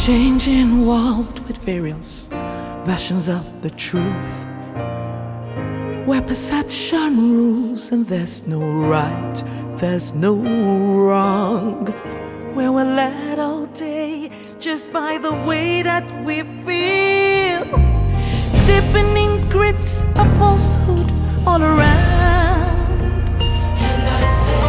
changing world with various versions of the truth, where perception rules and there's no right, there's no wrong, where we're led all day just by the way that we feel, deepening grips of falsehood all around. And I say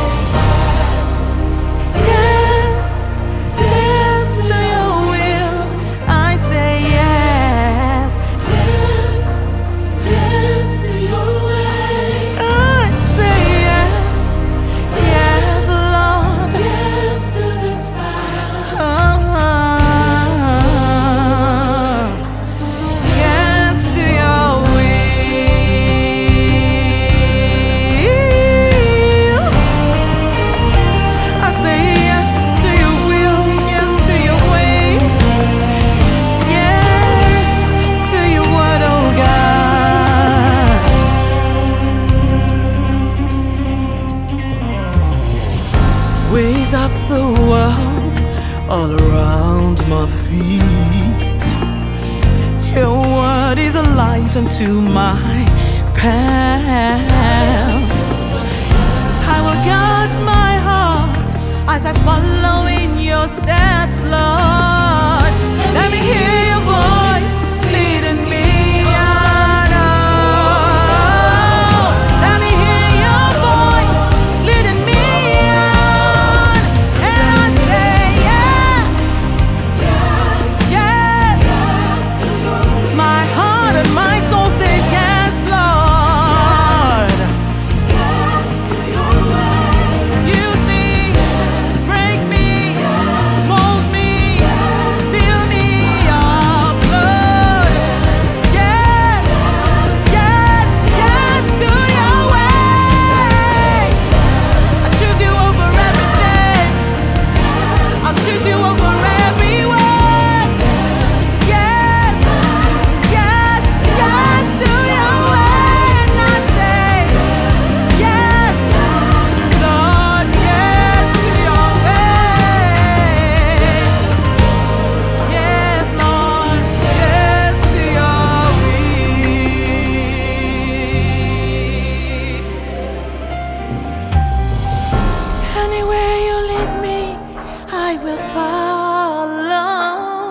yes, yes, yes to your will. I say yes, yes, yes to your way. I say yes, yes, Lord, yes to this path. Yes to your will. I say yes to your will, yes to your way, yes to your word, oh God. Ways of the world all around my feet. Your word is a light unto my path. I will guard my heart as I follow in your steps, Lord. Let me hear your voice leading me on. Let me hear your voice leading me on. And I say yes, yes, yes, yes to your will. My heart and my soul says yes, Lord. Yes to your way. Use me, break me, mold me, fill me up, Lord. Yes, yes, yes to your way. I choose you over everything. I'll choose you over everyone. Yes, yes, yes to your way. And I say yes, Lord, yes to your ways. Yes, Lord, yes to your will. Anywhere you lead me, I will follow.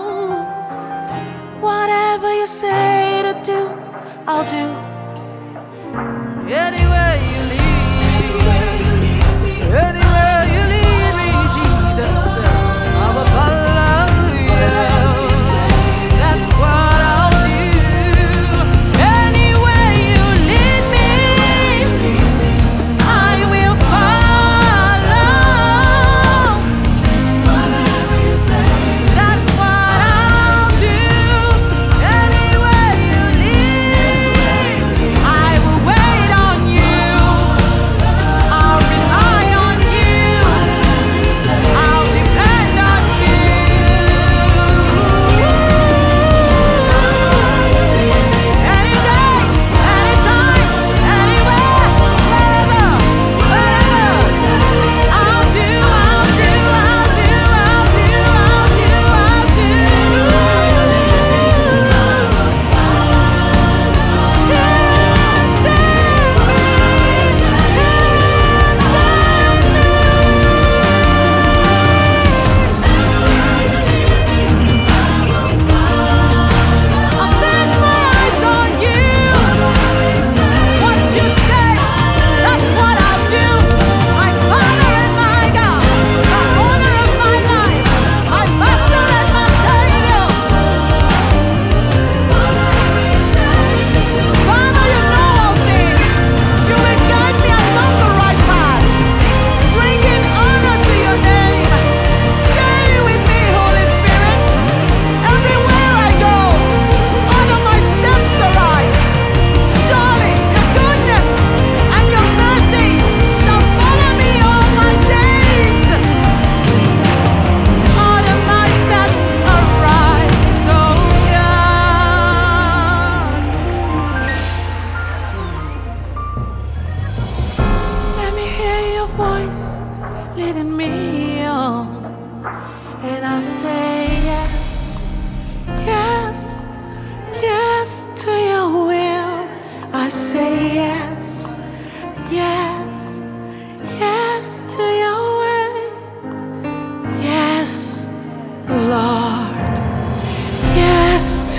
Whatever you say to do, I'll do. Anywhere you lead me, anywhere you lead me, Jesus, I will follow you. That's what I'll do. Anywhere you lead me, I will follow. Whatever you say, that's what I'll do. Anywhere you lead, I will wait on you.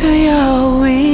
to your will.